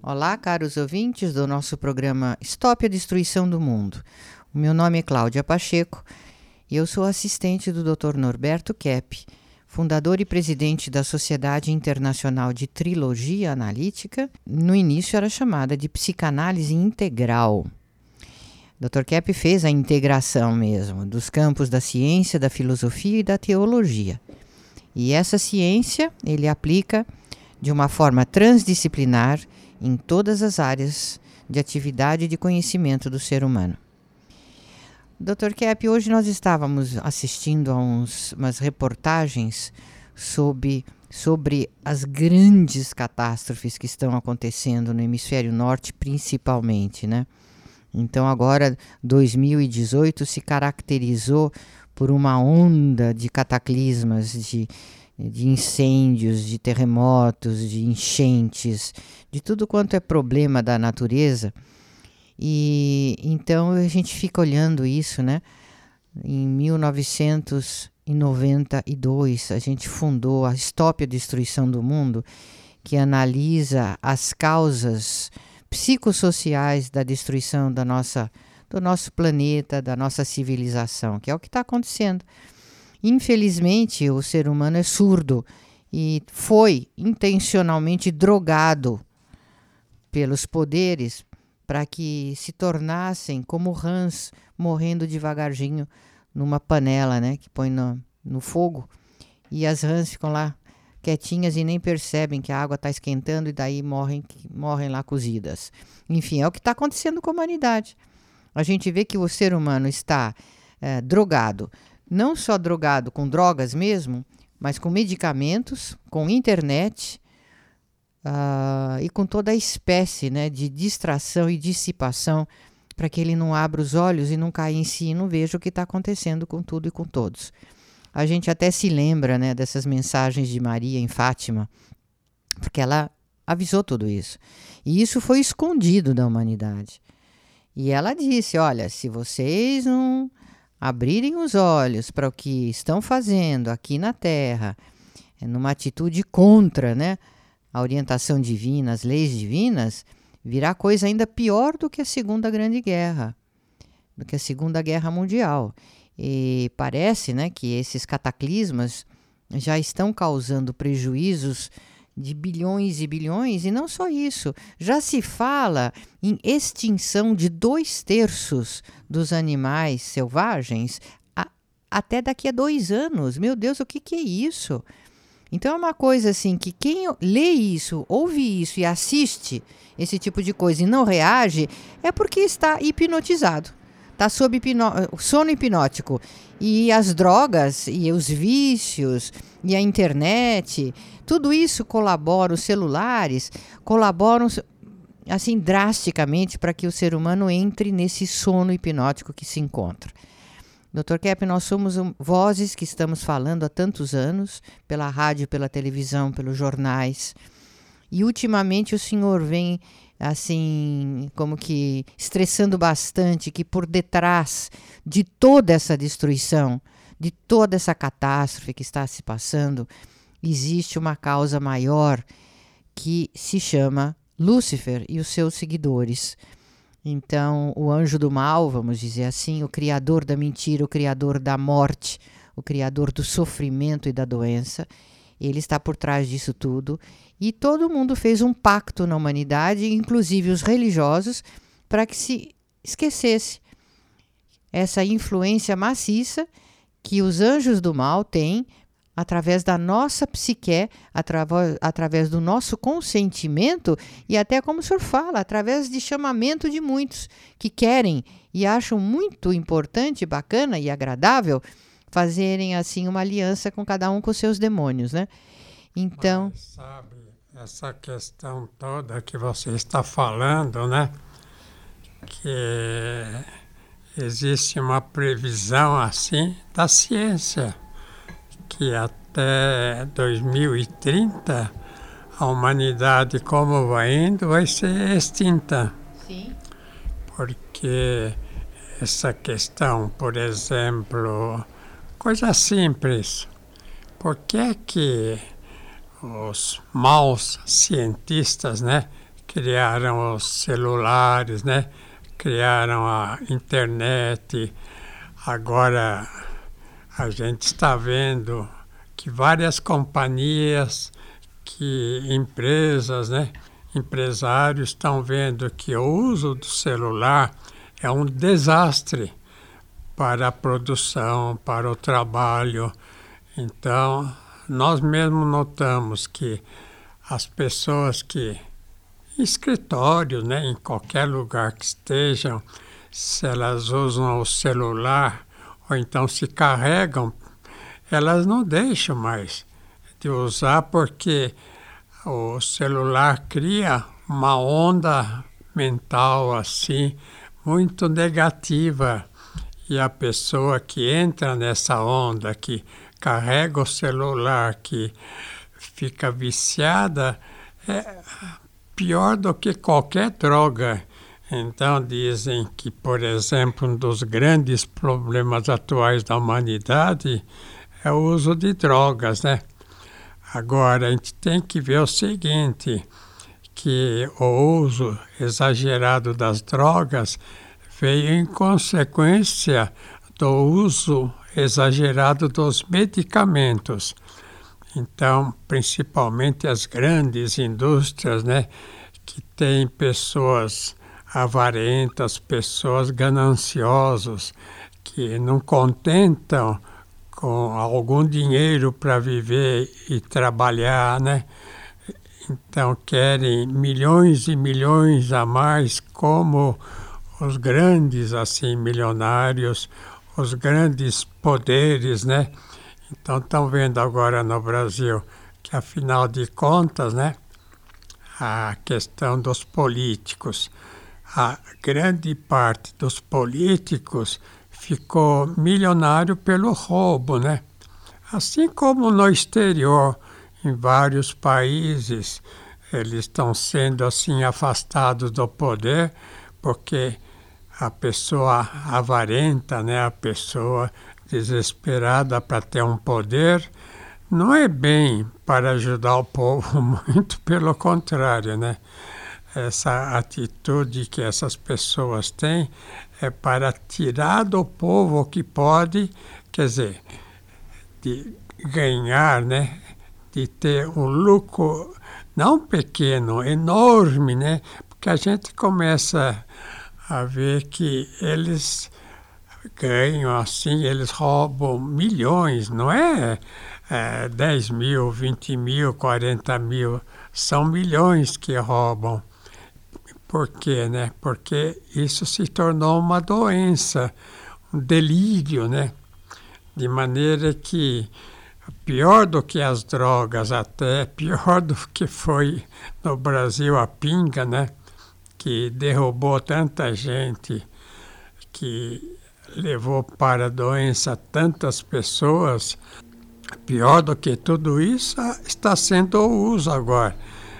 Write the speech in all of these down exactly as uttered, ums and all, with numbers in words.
Olá, caros ouvintes do nosso programa Stop a Destruição do Mundo. O meu nome é Cláudia Pacheco e eu sou assistente do doutor Norberto Kepp, fundador e presidente da Sociedade Internacional de Trilogia Analítica. No início era chamada de Psicanálise Integral. doutor Kepp fez a integração mesmo dos campos da ciência, da filosofia e da teologia. E essa ciência ele aplica de uma forma transdisciplinar em todas as áreas de atividade e de conhecimento do ser humano. doutor Kepp, hoje nós estávamos assistindo a uns, umas reportagens sobre, sobre as grandes catástrofes que estão acontecendo no hemisfério norte, principalmente, né? Então agora, dois mil e dezoito se caracterizou por uma onda de cataclismas, de de incêndios, de terremotos, de enchentes, de tudo quanto é problema da natureza. E então a gente fica olhando isso, né? Em mil novecentos e noventa e dois, a gente fundou a Stop a Destruição do Mundo, que analisa as causas psicossociais da destruição da nossa, do nosso planeta, da nossa civilização, que é o que está acontecendo. Infelizmente, o ser humano é surdo e foi intencionalmente drogado pelos poderes para que se tornassem como rãs morrendo devagarzinho numa panela, né, que põe no, no fogo, e as rãs ficam lá quietinhas e nem percebem que a água está esquentando e daí morrem, morrem lá cozidas. Enfim, é o que está acontecendo com a humanidade. A gente vê que o ser humano está é, drogado, não só drogado com drogas mesmo, mas com medicamentos, com internet uh, e com toda a espécie, né, de distração e dissipação para que ele não abra os olhos e não caia em si e não veja o que está acontecendo com tudo e com todos. A gente até se lembra, né, dessas mensagens de Maria em Fátima, porque ela avisou tudo isso. E isso foi escondido da humanidade. E ela disse, olha, se vocês não abrirem os olhos para o que estão fazendo aqui na Terra, numa atitude contra, né, a orientação divina, as leis divinas, virá coisa ainda pior do que a Segunda Grande Guerra, do que a Segunda Guerra Mundial. E parece, né, que esses cataclismas já estão causando prejuízos de bilhões e bilhões, e não só isso, já se fala em extinção de dois terços dos animais selvagens a, até daqui a dois anos. Meu Deus, o que, que é isso? Então é uma coisa assim que quem lê isso, ouve isso e assiste esse tipo de coisa e não reage, é porque está hipnotizado, está sob hipno- sono hipnótico. E as drogas e os vícios e a internet, tudo isso colabora, os celulares colaboram assim drasticamente para que o ser humano entre nesse sono hipnótico que se encontra. doutor Kepp, nós somos um, vozes que estamos falando há tantos anos, pela rádio, pela televisão, pelos jornais, e ultimamente o senhor vem assim, como que estressando bastante, que por detrás de toda essa destruição, de toda essa catástrofe que está se passando, existe uma causa maior que se chama Lúcifer e os seus seguidores. Então, o anjo do mal, vamos dizer assim, o criador da mentira, o criador da morte, o criador do sofrimento e da doença, ele está por trás disso tudo. E todo mundo fez um pacto na humanidade, inclusive os religiosos, para que se esquecesse essa influência maciça que os anjos do mal têm através da nossa psique, através, através do nosso consentimento e até, como o senhor fala, através de chamamento de muitos que querem e acham muito importante, bacana e agradável fazerem assim uma aliança com cada um com seus demônios, né? Então, mas, sabe, essa questão toda que você está falando, né? Que existe uma previsão assim da ciência, que até dois mil e trinta a humanidade, como vai indo, vai ser extinta. sim. Porque essa questão, por exemplo, coisa simples, por que que os maus cientistas, né, criaram os celulares, né? Criaram a internet. Agora a gente está vendo que várias companhias, que empresas, né? Empresários estão vendo que o uso do celular é um desastre para a produção, para o trabalho. Então, nós mesmos notamos que as pessoas que, em escritório, né, em qualquer lugar que estejam, se elas usam o celular ou então se carregam, elas não deixam mais de usar porque o celular cria uma onda mental assim muito negativa e a pessoa que entra nessa onda, que carrega o celular, que fica viciada, é pior do que qualquer droga. Então dizem que, por exemplo, um dos grandes problemas atuais da humanidade é o uso de drogas, né? Agora, a gente tem que ver o seguinte, que o uso exagerado das drogas veio em consequência do uso exagerado dos medicamentos. Então, principalmente as grandes indústrias, né, que têm pessoas avarentas, pessoas gananciosas, que não contentam com algum dinheiro para viver e trabalhar, né? Então querem milhões e milhões a mais, como os grandes assim milionários, os grandes poderes, né? Então estão vendo agora no Brasil que, afinal de contas, né, a questão dos políticos, a grande parte dos políticos ficou milionário pelo roubo, né? Assim como no exterior, em vários países, eles estão sendo assim afastados do poder porque a pessoa avarenta, né? A pessoa desesperada para ter um poder, não é bem para ajudar o povo, muito pelo contrário, né? Essa atitude que essas pessoas têm é para tirar do povo o que pode, quer dizer, de ganhar, né? De ter um lucro não pequeno, enorme, né? Porque a gente começa a ver que eles ganham assim, eles roubam milhões, não é, é dez mil, vinte mil, quarenta mil, são milhões que roubam. Por quê, né? Porque isso se tornou uma doença, um delírio, né? De maneira que, pior do que as drogas até, pior do que foi no Brasil a pinga, né? Que derrubou tanta gente, que levou para a doença tantas pessoas, pior do que tudo isso está sendo o uso agora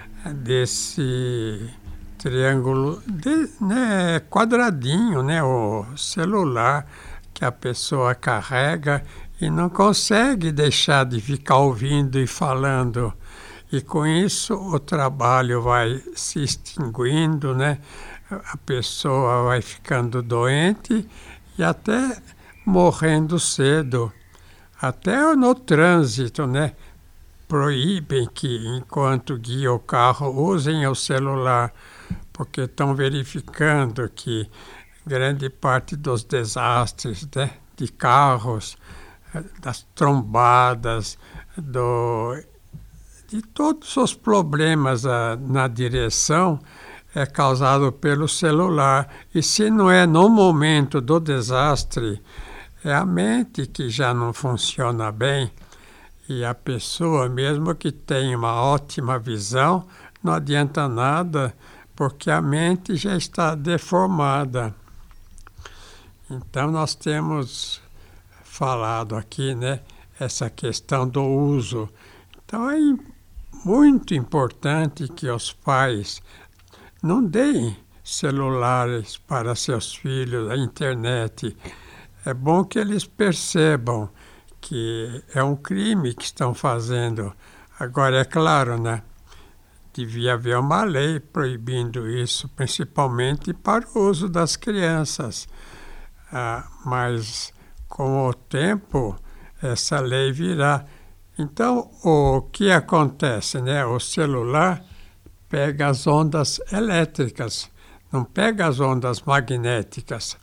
desse triângulo, de, né, quadradinho, né, o celular que a pessoa carrega e não consegue deixar de ficar ouvindo e falando. E com isso o trabalho vai se extinguindo, né? A pessoa vai ficando doente e até morrendo cedo. Até no trânsito, né? Proíbem que, enquanto guia o carro, usem o celular, porque estão verificando que grande parte dos desastres, né, de carros, das trombadas, do, de todos os problemas a, na direção é causado pelo celular. E se não é no momento do desastre, é a mente que já não funciona bem. E a pessoa, mesmo que tenha uma ótima visão, não adianta nada, porque a mente já está deformada. Então, nós temos falado aqui, né, essa questão do uso. Então, é muito importante que os pais não deem celulares para seus filhos, a internet. É bom que eles percebam que é um crime que estão fazendo. Agora, é claro, né? devia haver uma lei proibindo isso, principalmente para o uso das crianças. Ah, mas com o tempo essa lei virá. Então o que acontece, né? O celular pega as ondas elétricas, não pega as ondas magnéticas.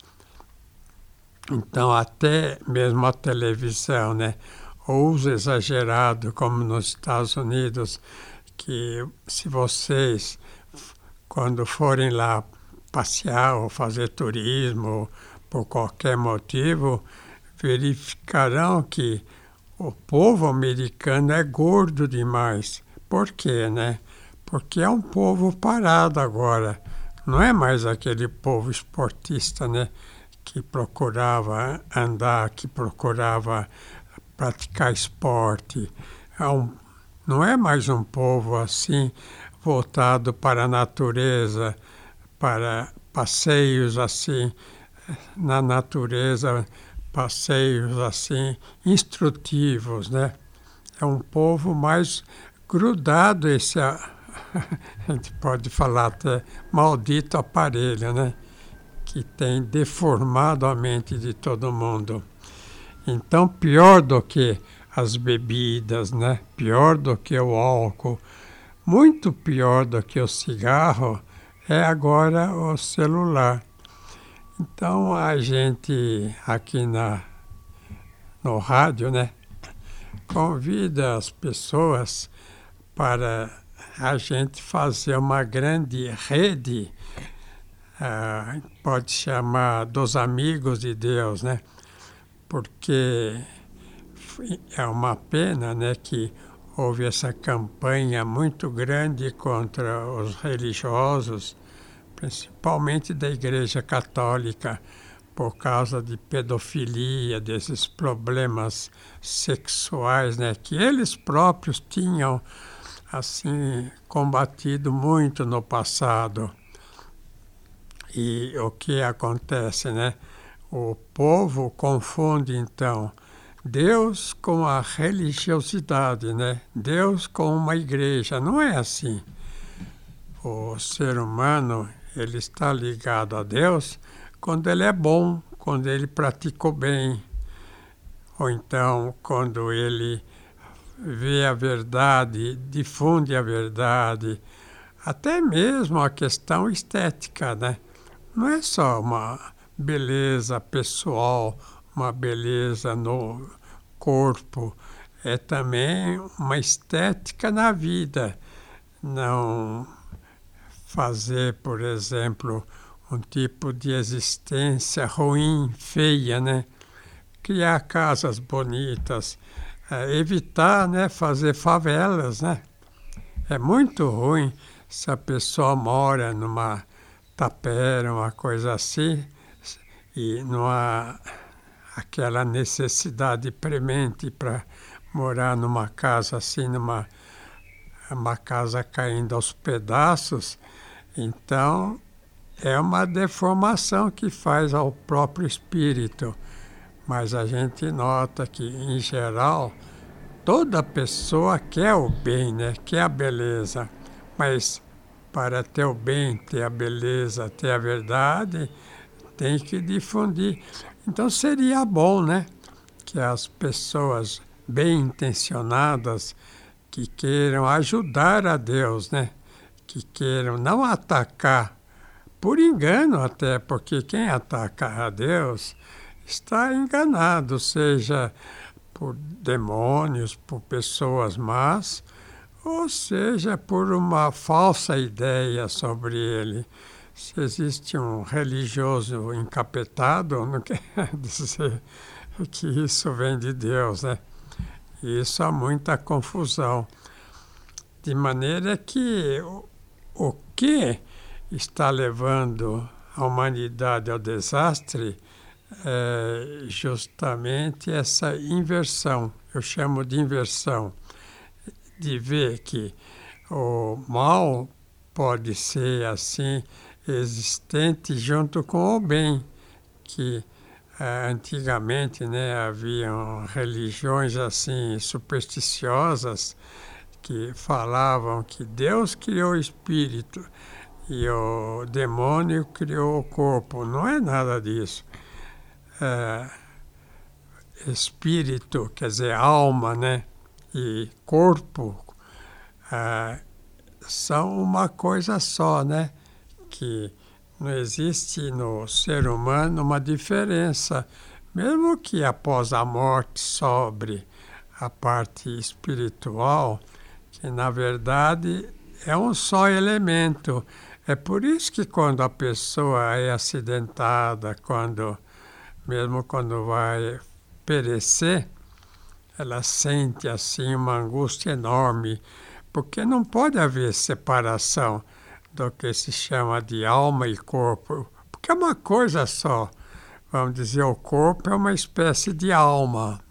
Então até mesmo a televisão, né? O uso exagerado, como nos Estados Unidos, que se vocês, quando forem lá passear ou fazer turismo, por qualquer motivo, verificarão que o povo americano é gordo demais. Por quê, né? Porque é um povo parado agora. Não é mais aquele povo esportista, né? Que procurava andar, que procurava praticar esporte. É um, não é mais um povo assim, voltado para a natureza, para passeios assim, na natureza, passeios assim, instrutivos, né? É um povo mais grudado, esse, a gente pode falar até, maldito aparelho, né? Que tem deformado a mente de todo mundo. Então, pior do que as bebidas, né? Pior do que o álcool, muito pior do que o cigarro, é agora o celular. Então, a gente aqui na, no rádio, né, convida as pessoas para a gente fazer uma grande rede, uh, pode chamar dos amigos de Deus, né? Porque é uma pena, né, que houve essa campanha muito grande contra os religiosos, principalmente da Igreja Católica, por causa de pedofilia, desses problemas sexuais, né, que eles próprios tinham assim combatido muito no passado. E o que acontece, né? O povo confunde, então, Deus com a religiosidade, né? Deus com uma igreja. Não é assim. O ser humano, ele está ligado a Deus quando ele é bom, quando ele pratica o bem. Ou então, quando ele vê a verdade, difunde a verdade. Até mesmo a questão estética, né? Não é só uma beleza pessoal, uma beleza no corpo, é também uma estética na vida. Não fazer, por exemplo, um tipo de existência ruim, feia, né? Criar casas bonitas, é, evitar, né, fazer favelas, né? É muito ruim se a pessoa mora numa tapera, uma coisa assim, e não há aquela necessidade premente para morar numa casa assim, numa uma casa caindo aos pedaços. Então, é uma deformação que faz ao próprio espírito. Mas a gente nota que, em geral, toda pessoa quer o bem, né? Quer a beleza. Mas para ter o bem, ter a beleza, ter a verdade, tem que difundir. Então seria bom, né, que as pessoas bem intencionadas, que queiram ajudar a Deus, né, que queiram não atacar, por engano até, porque quem ataca a Deus está enganado, seja por demônios, por pessoas más, ou seja, por uma falsa ideia sobre ele. Se existe um religioso encapetado, não quer dizer que isso vem de Deus, né? Isso há muita confusão. De maneira que o, o que está levando a humanidade ao desastre é justamente essa inversão. Eu chamo de inversão. De ver que o mal pode ser assim existente junto com o bem, que eh, antigamente, né, haviam religiões assim supersticiosas que falavam que Deus criou o espírito e o demônio criou o corpo. Não é nada disso. É, espírito, quer dizer, alma, né? E corpo é, são uma coisa só, né? Que não existe no ser humano uma diferença, mesmo que após a morte sobre a parte espiritual, que na verdade é um só elemento. É por isso que quando a pessoa é acidentada, quando, mesmo quando vai perecer, ela sente assim uma angústia enorme, porque não pode haver separação do que se chama de alma e corpo, porque é uma coisa só. Vamos dizer, o corpo é uma espécie de alma.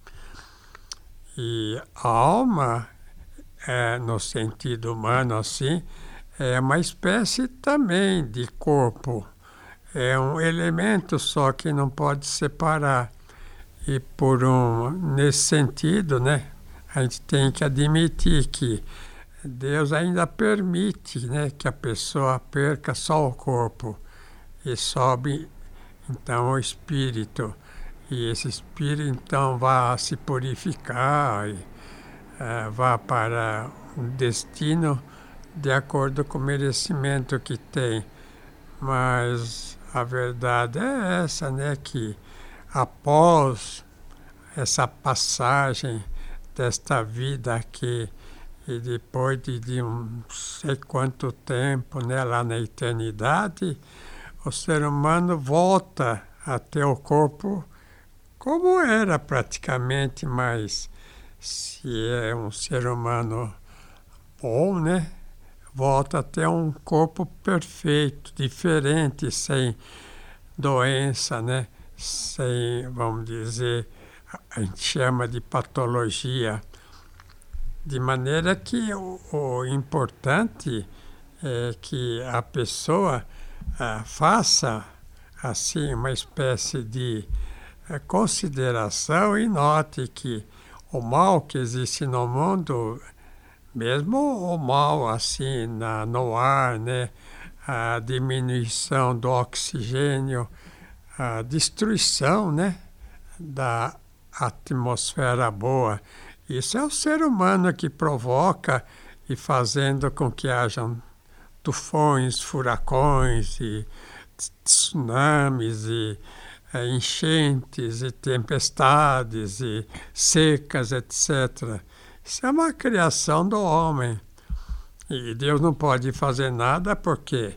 E a alma, é, no sentido humano assim, é uma espécie também de corpo. É um elemento só que não pode separar. E por um, nesse sentido, né, a gente tem que admitir que Deus ainda permite, né, que a pessoa perca só o corpo e sobe então o espírito. E esse espírito então vai se purificar e uh, vai para um destino de acordo com o merecimento que tem. Mas a verdade é essa, né, que após essa passagem desta vida aqui, e depois de, de um não sei quanto tempo, né, lá na eternidade, o ser humano volta a ter o corpo como era praticamente, mas se é um ser humano bom, né, volta a ter um corpo perfeito, diferente, sem doença, né, sem, vamos dizer, a gente chama de patologia. De maneira que o, o importante é que a pessoa ah, faça assim uma espécie de ah, consideração e note que o mal que existe no mundo, mesmo o mal assim na, no ar, né, a diminuição do oxigênio, a destruição, né, da atmosfera boa, isso é o ser humano que provoca e fazendo com que hajam tufões, furacões e tsunamis e é, enchentes e tempestades e secas, etcétera. Isso é uma criação do homem. E Deus não pode fazer nada porque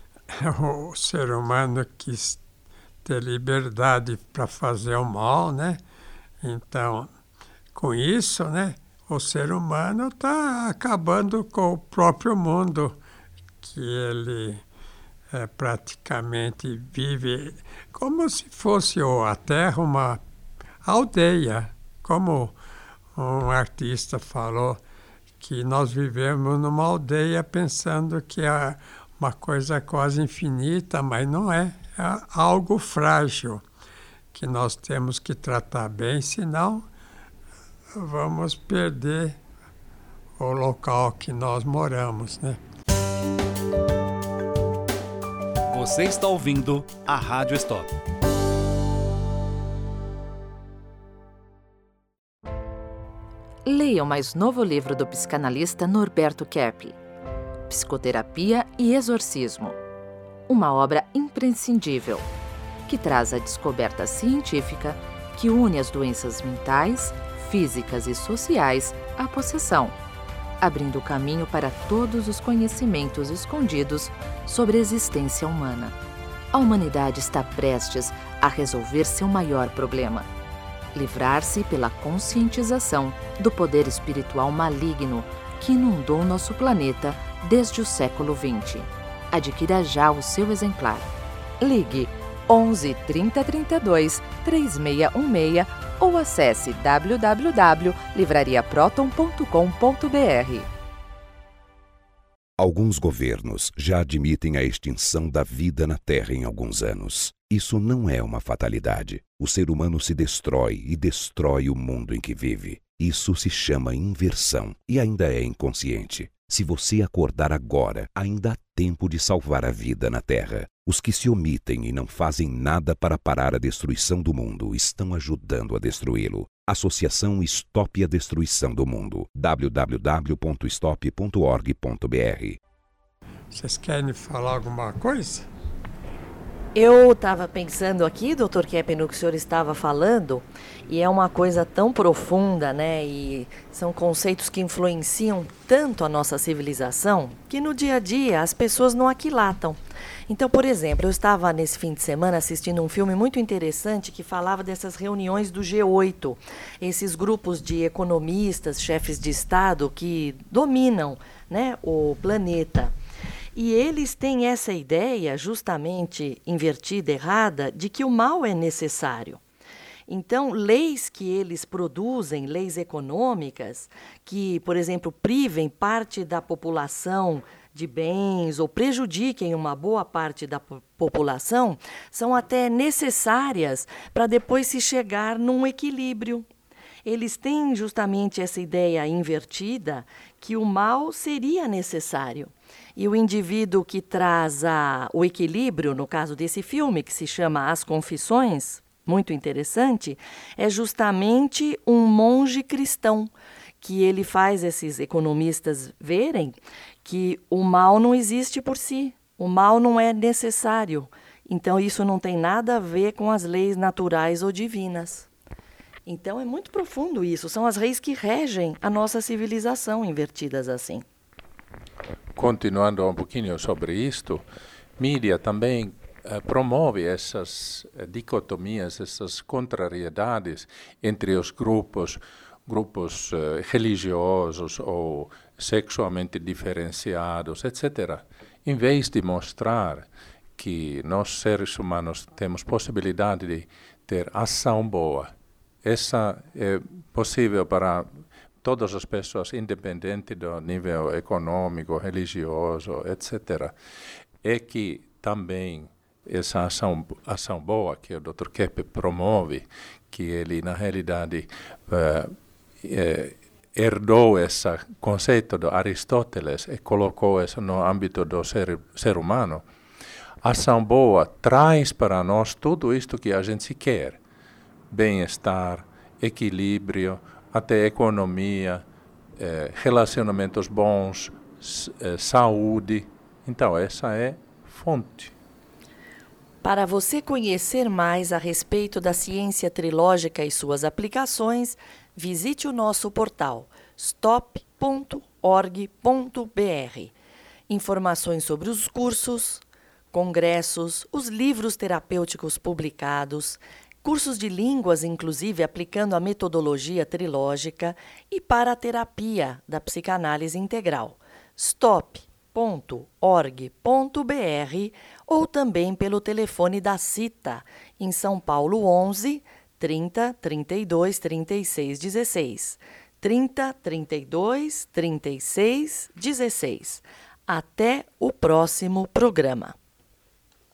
o ser humano quis ter liberdade para fazer o mal, né? Então, com isso, né, o ser humano está acabando com o próprio mundo, que ele é, praticamente vive como se fosse a Terra uma aldeia, como um artista falou, que nós vivemos numa aldeia pensando que é uma coisa quase infinita, mas não é, é algo frágil, que nós temos que tratar bem, senão vamos perder o local que nós moramos, né? Você está ouvindo a Rádio Stop. Leia o mais novo livro do psicanalista Norberto Kepp, Psicoterapia e Exorcismo. Uma obra imprescindível, que traz a descoberta científica que une as doenças mentais, físicas e sociais à possessão, abrindo o caminho para todos os conhecimentos escondidos sobre a existência humana. A humanidade está prestes a resolver seu maior problema: livrar-se pela conscientização do poder espiritual maligno que inundou nosso planeta desde o século vinte. Adquira já o seu exemplar. Ligue onze, trinta, trinta e dois, três seis um seis ou acesse w w w ponto livraria proton ponto com ponto b r. Alguns governos já admitem a extinção da vida na Terra em alguns anos. Isso não é uma fatalidade. O ser humano se destrói e destrói o mundo em que vive. Isso se chama inversão e ainda é inconsciente. Se você acordar agora, ainda há tempo de salvar a vida na Terra. Os que se omitem e não fazem nada para parar a destruição do mundo estão ajudando a destruí-lo. Associação Stop a Destruição do Mundo. w w w ponto stop ponto org ponto b r. Vocês querem falar alguma coisa? Eu estava pensando aqui, doutor Kepp, no que o senhor estava falando, e é uma coisa tão profunda, né? E são conceitos que influenciam tanto a nossa civilização que no dia a dia as pessoas não aquilatam. Então, por exemplo, eu estava nesse fim de semana assistindo um filme muito interessante que falava dessas reuniões do G oito, esses grupos de economistas, chefes de Estado que dominam, né, o planeta. E eles têm essa ideia justamente invertida, errada, de que o mal é necessário. Então, leis que eles produzem, leis econômicas, que, por exemplo, privem parte da população de bens ou prejudiquem uma boa parte da po- população, são até necessárias para depois se chegar num equilíbrio. Eles têm justamente essa ideia invertida que o mal seria necessário. E o indivíduo que traz a, o equilíbrio, no caso desse filme, que se chama As Confissões, muito interessante, é justamente um monge cristão, que ele faz esses economistas verem que o mal não existe por si, o mal não é necessário. Então, isso não tem nada a ver com as leis naturais ou divinas. Então, é muito profundo isso. São as leis que regem a nossa civilização invertidas assim. Continuando um pouquinho sobre isto, mídia também eh, promove essas eh, dicotomias, essas contrariedades entre os grupos, grupos eh, religiosos ou sexualmente diferenciados, etcétera. Em vez de mostrar que nós, seres humanos, temos possibilidade de ter ação boa, essa é possível para todas as pessoas, independente do nível econômico, religioso, etcétera, é que também essa ação, ação boa que o doutor Kepp promove, que ele, na realidade, uh, eh, herdou esse conceito de Aristóteles e colocou isso no âmbito do ser, ser humano, a ação boa traz para nós tudo isto que a gente quer: bem-estar, equilíbrio, até economia, eh, relacionamentos bons, eh, saúde. Então, essa é fonte. Para você conhecer mais a respeito da ciência trilógica e suas aplicações, visite o nosso portal stop ponto org ponto b r. Informações sobre os cursos, congressos, os livros terapêuticos publicados, cursos de línguas, inclusive aplicando a metodologia trilógica, e para a terapia da psicanálise integral. stop ponto org ponto b r ou também pelo telefone da CITA, em São Paulo, onze, trinta, trinta e dois, trinta e seis, dezesseis. trinta, trinta e dois, trinta e seis, dezesseis. Até o próximo programa.